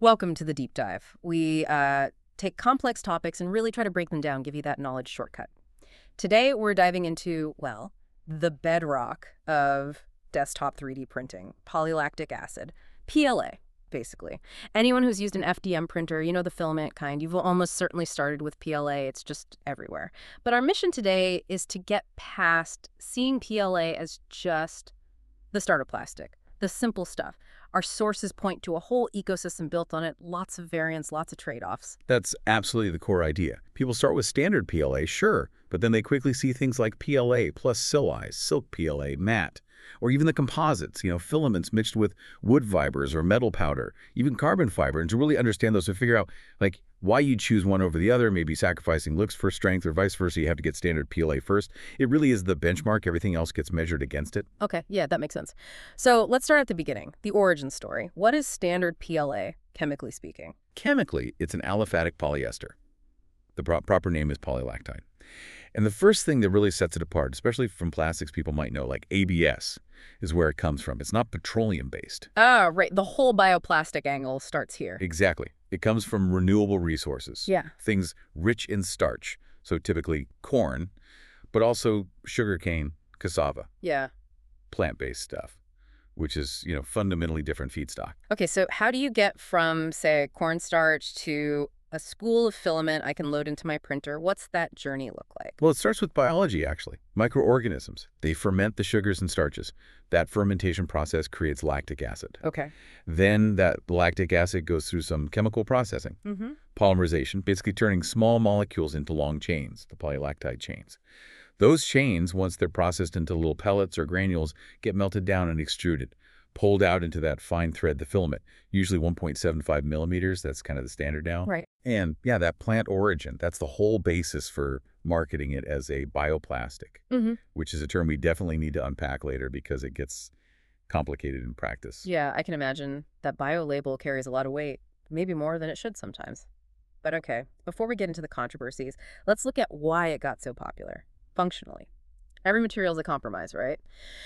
Welcome to the deep dive. We take complex topics and really try to break them down, give you that knowledge shortcut. Today, we're diving into, well, the bedrock of desktop 3D printing, polylactic acid, PLA, basically. Anyone who's used an FDM printer, you know the filament kind, you've almost certainly started with PLA. It's just everywhere. But our mission today is to get past seeing PLA as just the starter plastic, the simple stuff. Our sources point to a whole ecosystem built on it, lots of variants, lots of trade-offs. That's absolutely the core idea. People start with standard PLA, sure, but then they quickly see things like PLA plus Silice, silk PLA, matte, or even the composites, filaments mixed with wood fibers or metal powder, even carbon fiber, and to really understand those, to figure out, why you choose one over the other, maybe sacrificing looks for strength or vice versa, you have to get standard PLA first. It really is the benchmark. Everything else gets measured against it. Okay, yeah, that makes sense. So let's start at the beginning, the origin story. What is standard PLA, chemically speaking? Chemically, it's an aliphatic polyester. The proper name is polylactide. And the first thing that really sets it apart, especially from plastics people might know, like ABS, is where it comes from. It's not petroleum-based. Ah, right. The whole bioplastic angle starts here. Exactly. It comes from renewable resources. Yeah. Things rich in starch, so typically corn, but also sugarcane, cassava. Yeah. Plant-based stuff, which is, fundamentally different feedstock. Okay, so how do you get from, say, cornstarch to a spool of filament I can load into my printer? What's that journey look like? Well, it starts with biology, actually. Microorganisms. They ferment the sugars and starches. That fermentation process creates lactic acid. Okay. Then that lactic acid goes through some chemical processing. Polymerization, basically turning small molecules into long chains, the polylactide chains. Those chains, once they're processed into little pellets or granules, get melted down and extruded, pulled out into that fine thread, the filament, usually 1.75 millimeters. That's kind of the standard now. Right. And yeah, that plant origin, that's the whole basis for marketing it as a bioplastic, which is a term we definitely need to unpack later because it gets complicated in practice. Yeah, I can imagine that bio label carries a lot of weight, maybe more than it should sometimes. But okay, before we get into the controversies, let's look at why it got so popular, functionally. Every material is a compromise, right?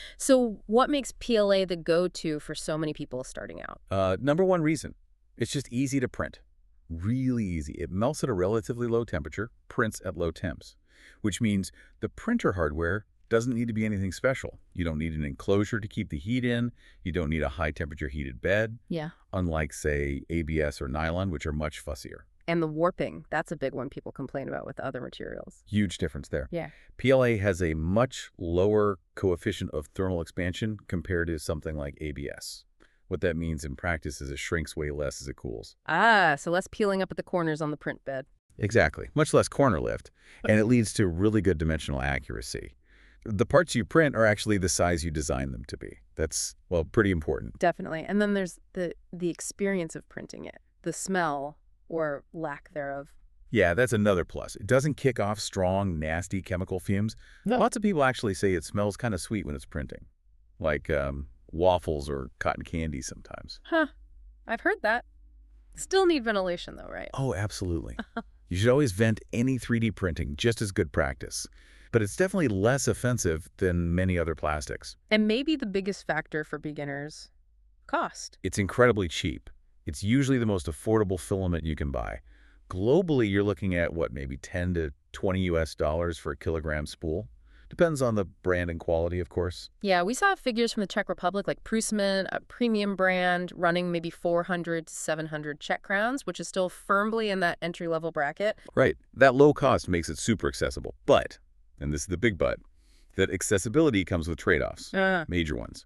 So what makes PLA the go-to for so many people starting out? Number one reason, it's just easy to print. Really easy. It melts at a relatively low temperature, prints at low temps, which means the printer hardware doesn't need to be anything special. You don't need an enclosure to keep the heat in. You don't need a high-temperature heated bed, Yeah. unlike, say, ABS or nylon, which are much fussier. And the warping, that's a big one people complain about with other materials. Huge difference there. Yeah. PLA has a much lower coefficient of thermal expansion compared to something like ABS. What that means in practice is it shrinks way less as it cools. Ah, so less peeling up at the corners on the print bed. Exactly. Much less corner lift, and it leads to really good dimensional accuracy. The parts you print are actually the size you design them to be. That's, well, pretty important. Definitely. And then there's the experience of printing it, the smell or lack thereof. Yeah, that's another plus. It doesn't kick off strong, nasty chemical fumes. No. Lots of people actually say it smells kind of sweet when it's printing, like waffles or cotton candy sometimes. Huh. I've heard that. Still need ventilation though, right? Oh, absolutely. You should always vent any 3D printing, just as good practice. But it's definitely less offensive than many other plastics. And maybe the biggest factor for beginners, cost. It's incredibly cheap. It's usually the most affordable filament you can buy. Globally, you're looking at, maybe 10 to 20 US dollars for a kilogram spool. Depends on the brand and quality, of course. Yeah, we saw figures from the Czech Republic like Prusman, a premium brand, running maybe 400 to 700 Czech crowns, which is still firmly in that entry-level bracket. Right. That low cost makes it super accessible. But, and this is the big but, that accessibility comes with trade-offs, major ones.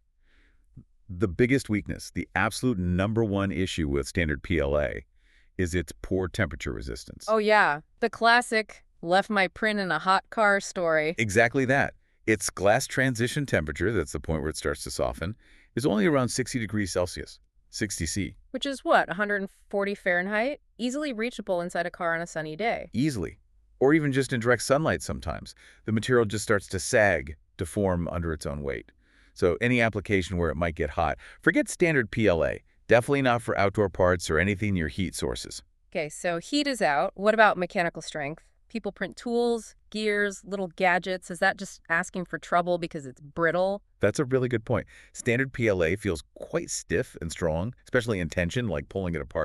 The biggest weakness, the absolute #1 issue with standard PLA, is its poor temperature resistance. Oh yeah, the classic left my print in a hot car story. Exactly that. Its glass transition temperature, that's the point where it starts to soften, is only around 60 degrees Celsius, 60 C. Which is what, 140 Fahrenheit? Easily reachable inside a car on a sunny day. Easily. Or even just in direct sunlight sometimes. The material just starts to sag, deform under its own weight. So any application where it might get hot, forget standard PLA. Definitely not for outdoor parts or anything near heat sources. Okay, so heat is out. What about mechanical strength? People print tools, gears, little gadgets. Is that just asking for trouble because it's brittle? That's a really good point. Standard PLA feels quite stiff and strong, especially in tension, like pulling it apart.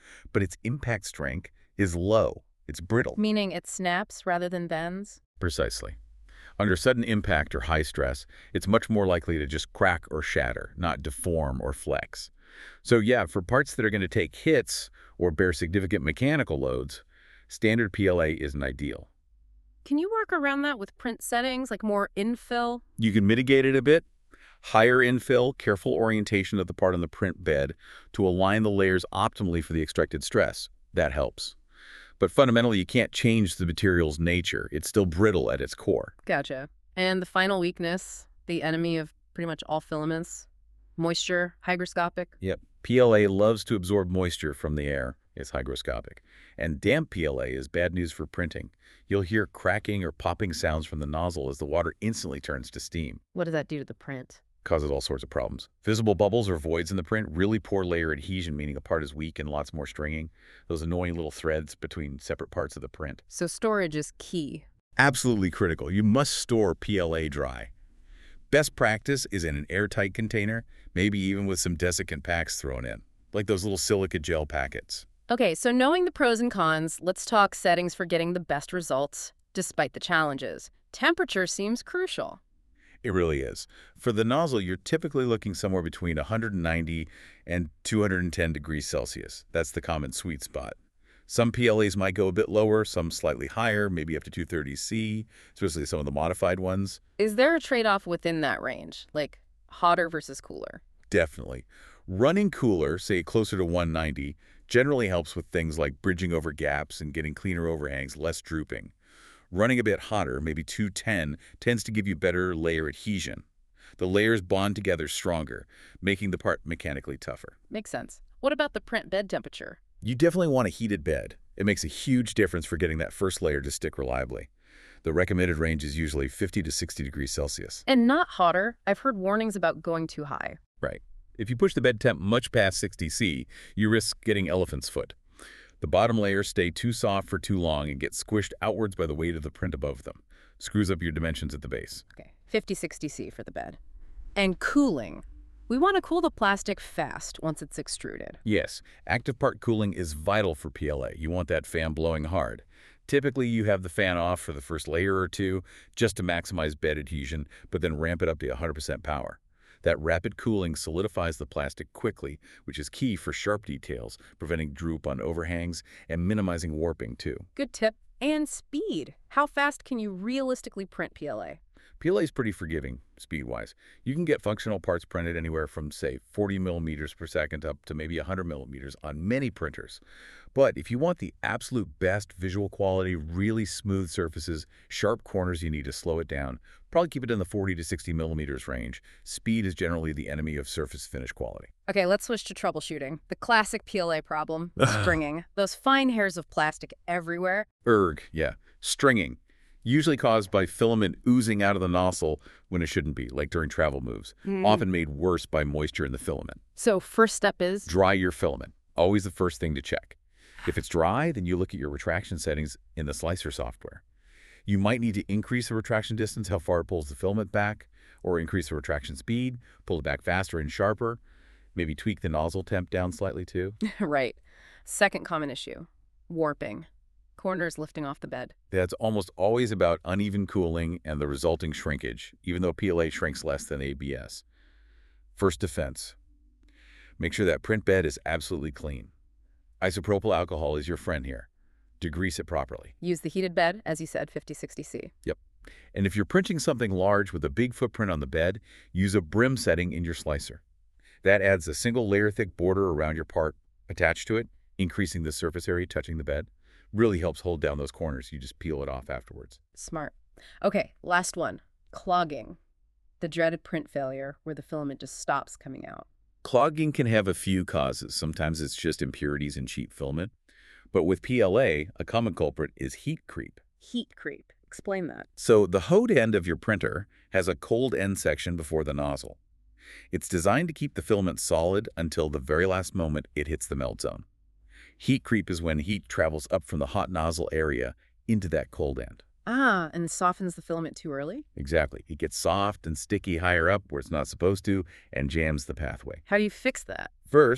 but its impact strength is low. It's brittle. Meaning it snaps rather than bends? Precisely. Under sudden impact or high stress, it's much more likely to just crack or shatter, not deform or flex. So yeah, for parts that are going to take hits or bear significant mechanical loads, standard PLA isn't ideal. Can you work around that with print settings, like more infill? You can mitigate it a bit. Higher infill, careful orientation of the part on the print bed to align the layers optimally for the extracted stress. That helps. But fundamentally, you can't change the material's nature. It's still brittle at its core. Gotcha. And the final weakness, the enemy of pretty much all filaments, moisture, hygroscopic? Yep. PLA loves to absorb moisture from the air. It's hygroscopic. And damp PLA is bad news for printing. You'll hear cracking or popping sounds from the nozzle as the water instantly turns to steam. What does that do to the print? Causes all sorts of problems. Visible bubbles or voids in the print, really poor layer adhesion, meaning a part is weak and lots more stringing. Those annoying little threads between separate parts of the print. So storage is key. Absolutely critical. You must store PLA dry. Best practice is in an airtight container, maybe even with some desiccant packs thrown in, like those little silica gel packets. Okay, so knowing the pros and cons, let's talk settings for getting the best results, despite the challenges. Temperature seems crucial. It really is. For the nozzle, you're typically looking somewhere between 190 and 210 degrees Celsius. That's the common sweet spot. Some PLAs might go a bit lower, some slightly higher, maybe up to 230 C, especially some of the modified ones. Is there a trade-off within that range, like hotter versus cooler? Definitely. Running cooler, say closer to 190, generally helps with things like bridging over gaps and getting cleaner overhangs, less drooping. Running a bit hotter, maybe 210, tends to give you better layer adhesion. The layers bond together stronger, making the part mechanically tougher. Makes sense. What about the print bed temperature? You definitely want a heated bed. It makes a huge difference for getting that first layer to stick reliably. The recommended range is usually 50 to 60 degrees Celsius. And not hotter. I've heard warnings about going too high. Right. If you push the bed temp much past 60 C, you risk getting elephant's foot. The bottom layers stay too soft for too long and get squished outwards by the weight of the print above them. Screws up your dimensions at the base. Okay, 50-60 C for the bed. And cooling. We want to cool the plastic fast once it's extruded. Yes, active part cooling is vital for PLA. You want that fan blowing hard. Typically, you have the fan off for the first layer or two just to maximize bed adhesion, but then ramp it up to 100% power. That rapid cooling solidifies the plastic quickly, which is key for sharp details, preventing droop on overhangs and minimizing warping too. Good tip. And speed. How fast can you realistically print PLA? PLA is pretty forgiving, speed-wise. You can get functional parts printed anywhere from, say, 40 millimeters per second up to maybe 100 millimeters on many printers. But if you want the absolute best visual quality, really smooth surfaces, sharp corners, you need to slow it down. Probably keep it in the 40 to 60 millimeters range. Speed is generally the enemy of surface finish quality. Okay, let's switch to troubleshooting. The classic PLA problem, stringing. Those fine hairs of plastic everywhere. Yeah. Stringing. Usually caused by filament oozing out of the nozzle when it shouldn't be, like during travel moves, often made worse by moisture in the filament. So first step is? Dry your filament. Always the first thing to check. If it's dry, then you look at your retraction settings in the slicer software. You might need to increase the retraction distance, how far it pulls the filament back, or increase the retraction speed, pull it back faster and sharper, maybe tweak the nozzle temp down slightly too. Right. Second common issue, warping. Corners lifting off the bed. That's almost always about uneven cooling and the resulting shrinkage, even though PLA shrinks less than ABS. First defense. Make sure that print bed is absolutely clean. Isopropyl alcohol is your friend here. Degrease it properly. Use the heated bed, as you said, 50-60 C. Yep. And if you're printing something large with a big footprint on the bed, use a brim setting in your slicer. That adds a single layer thick border around your part attached to it, increasing the surface area touching the bed. Really helps hold down those corners. You just peel it off afterwards. Smart. Okay, last one. Clogging. The dreaded print failure where the filament just stops coming out. Clogging can have a few causes. Sometimes it's just impurities in cheap filament. But with PLA, a common culprit is heat creep. Heat creep. Explain that. So the hoed end of your printer has a cold end section before the nozzle. It's designed to keep the filament solid until the very last moment it hits the melt zone. Heat creep is when heat travels up from the hot nozzle area into that cold end. Ah, and softens the filament too early? Exactly. It gets soft and sticky higher up where it's not supposed to and jams the pathway. How do you fix that? First,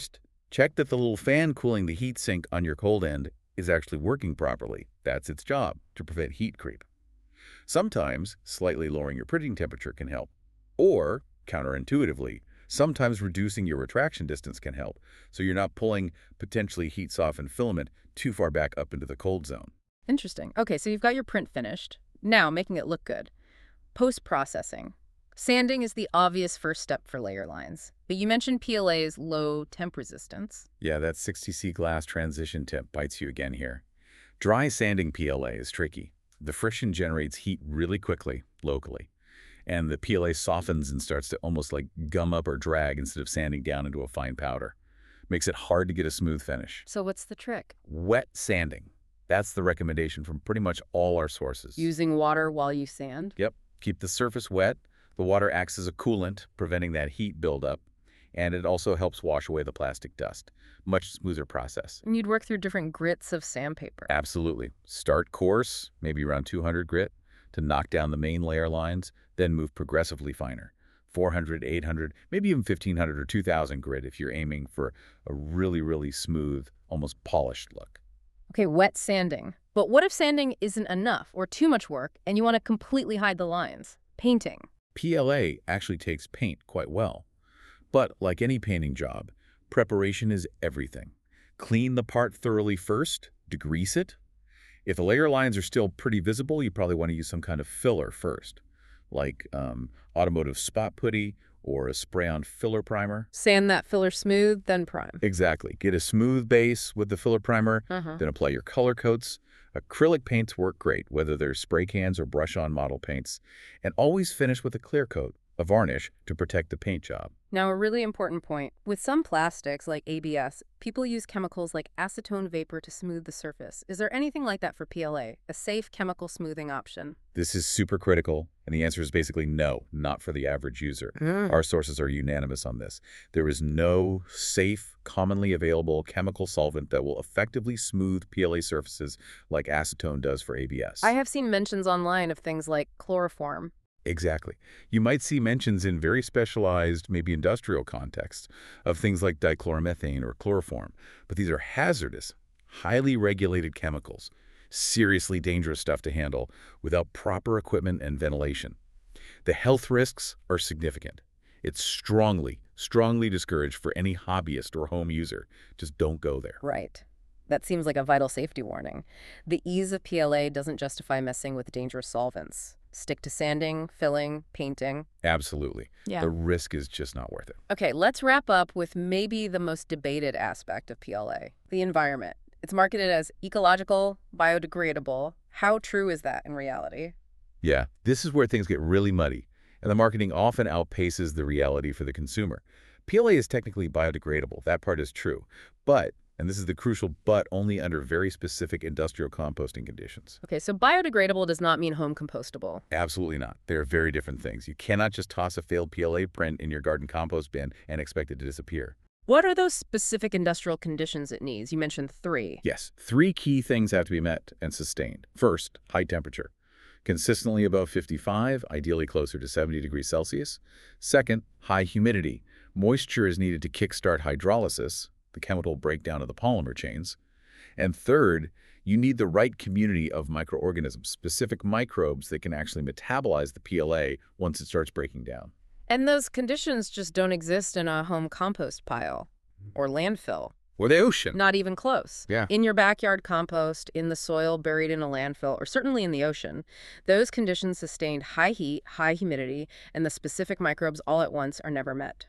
Check that the little fan cooling the heat sink on your cold end is actually working properly. That's its job, to prevent heat creep. Sometimes, slightly lowering your printing temperature can help. Or, counterintuitively, sometimes reducing your retraction distance can help, so you're not pulling potentially heat-softened filament too far back up into the cold zone. Interesting. Okay, so you've got your print finished. Now, making it look good. Post-processing. Sanding is the obvious first step for layer lines. But you mentioned PLA's low temp resistance. Yeah, that 60C glass transition tip bites you again here. Dry sanding PLA is tricky. The friction generates heat really quickly, locally, and the PLA softens and starts to almost like gum up or drag instead of sanding down into a fine powder. Makes it hard to get a smooth finish. So what's the trick? Wet sanding. That's the recommendation from pretty much all our sources. Using water while you sand? Yep. Keep the surface wet. The water acts as a coolant, preventing that heat buildup, and it also helps wash away the plastic dust. Much smoother process. And you'd work through different grits of sandpaper. Absolutely. Start coarse, maybe around 200 grit, to knock down the main layer lines, then move progressively finer. 400, 800, maybe even 1500 or 2000 grit if you're aiming for a really, really smooth, almost polished look. Okay, wet sanding. But what if sanding isn't enough or too much work and you want to completely hide the lines? Painting. PLA actually takes paint quite well. But like any painting job, preparation is everything. Clean the part thoroughly first, degrease it. If the layer lines are still pretty visible, you probably want to use some kind of filler first, like automotive spot putty or a spray-on filler primer. Sand that filler smooth, then prime. Exactly. Get a smooth base with the filler primer, then apply your color coats. Acrylic paints work great, whether they're spray cans or brush-on model paints. And always finish with a clear coat, a varnish, to protect the paint job. Now, a really important point. With some plastics, like ABS, people use chemicals like acetone vapor to smooth the surface. Is there anything like that for PLA, a safe chemical smoothing option? This is super critical, and the answer is basically no, not for the average user. Our sources are unanimous on this. There is no safe, commonly available chemical solvent that will effectively smooth PLA surfaces like acetone does for ABS. I have seen mentions online of things like chloroform. Exactly. You might see mentions in very specialized, maybe industrial contexts, of things like dichloromethane or chloroform, but these are hazardous, highly regulated chemicals, seriously dangerous stuff to handle without proper equipment and ventilation. The health risks are significant. It's strongly discouraged for any hobbyist or home user. Just don't go there. Right. That seems like a vital safety warning. The ease of PLA doesn't justify messing with dangerous solvents. Stick to sanding, filling, painting. Absolutely. Yeah. The risk is just not worth it. Okay, let's wrap up with maybe the most debated aspect of PLA, the environment. It's marketed as ecological, biodegradable. How true is that in reality? Yeah, this is where things get really muddy, and the marketing often outpaces the reality for the consumer. PLA is technically biodegradable. That part is true. But, and this is the crucial but, only under very specific industrial composting conditions. Okay, so biodegradable does not mean home compostable. Absolutely not. They are very different things. You cannot just toss a failed PLA print in your garden compost bin and expect it to disappear. What are those specific industrial conditions it needs? You mentioned 3. Yes, 3 key things have to be met and sustained. First, high temperature. Consistently above 55, ideally closer to 70 degrees Celsius. Second, high humidity. Moisture is needed to kickstart hydrolysis, the chemical breakdown of the polymer chains. And third, you need the right community of microorganisms, specific microbes that can actually metabolize the PLA once it starts breaking down. And those conditions just don't exist in a home compost pile or landfill. Or the ocean. Not even close. Yeah. In your backyard compost, in the soil buried in a landfill, or certainly in the ocean, those conditions sustained high heat, high humidity, and the specific microbes all at once are never met.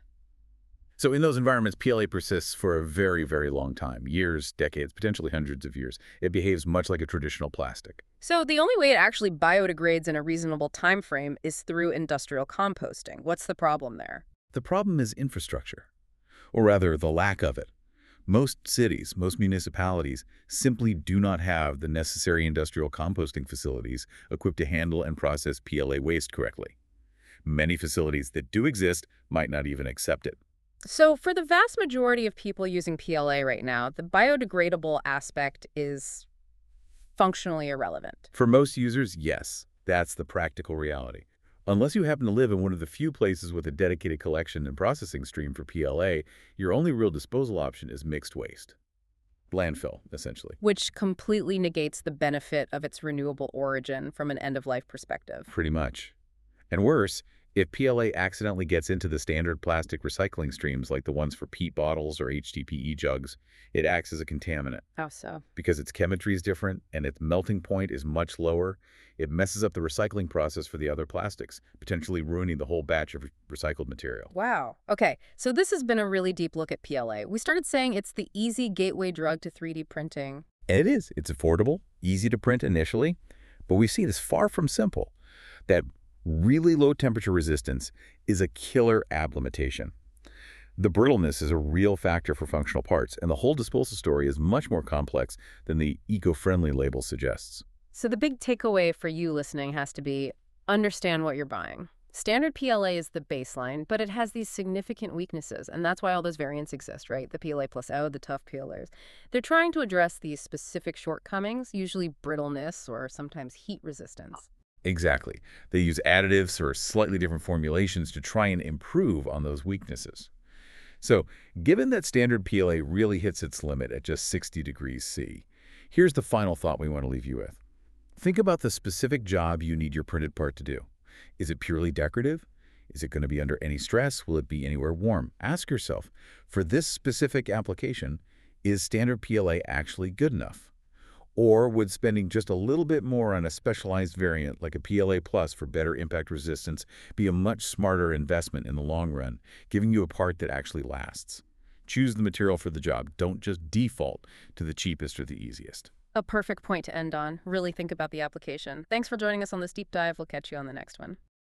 So in those environments, PLA persists for a very, very long time. Years, decades, potentially hundreds of years. It behaves much like a traditional plastic. So the only way it actually biodegrades in a reasonable time frame is through industrial composting. What's the problem there? The problem is infrastructure, or rather the lack of it. Most cities, most municipalities simply do not have the necessary industrial composting facilities equipped to handle and process PLA waste correctly. Many facilities that do exist might not even accept it. So for the vast majority of people using PLA right now, the biodegradable aspect is functionally irrelevant. For most users, yes, that's the practical reality. Unless you happen to live in one of the few places with a dedicated collection and processing stream for PLA, your only real disposal option is mixed waste. Landfill, essentially. Which completely negates the benefit of its renewable origin from an end-of-life perspective. Pretty much. And worse, if PLA accidentally gets into the standard plastic recycling streams like the ones for PET bottles or HDPE jugs, it acts as a contaminant. How so? Because its chemistry is different and its melting point is much lower, it messes up the recycling process for the other plastics, potentially ruining the whole batch of recycled material. Wow. Okay, so this has been a really deep look at PLA. We started saying it's the easy gateway drug to 3D printing. And it is. It's affordable, easy to print initially, but we see it as far from simple. That really low temperature resistance is a killer ab limitation. The brittleness is a real factor for functional parts, and the whole disposal story is much more complex than the eco-friendly label suggests. So the big takeaway for you listening has to be understand what you're buying. Standard PLA is the baseline, but it has these significant weaknesses, and that's why all those variants exist, right? The PLA plus O, the tough PLAs. They're trying to address these specific shortcomings, usually brittleness or sometimes heat resistance. Exactly. They use additives or slightly different formulations to try and improve on those weaknesses. So, given that standard PLA really hits its limit at just 60 degrees C, here's the final thought we want to leave you with. Think about the specific job you need your printed part to do. Is it purely decorative? Is it going to be under any stress? Will it be anywhere warm? Ask yourself, for this specific application, is standard PLA actually good enough? Or would spending just a little bit more on a specialized variant like a PLA Plus for better impact resistance be a much smarter investment in the long run, giving you a part that actually lasts? Choose the material for the job. Don't just default to the cheapest or the easiest. A perfect point to end on. Really think about the application. Thanks for joining us on this deep dive. We'll catch you on the next one.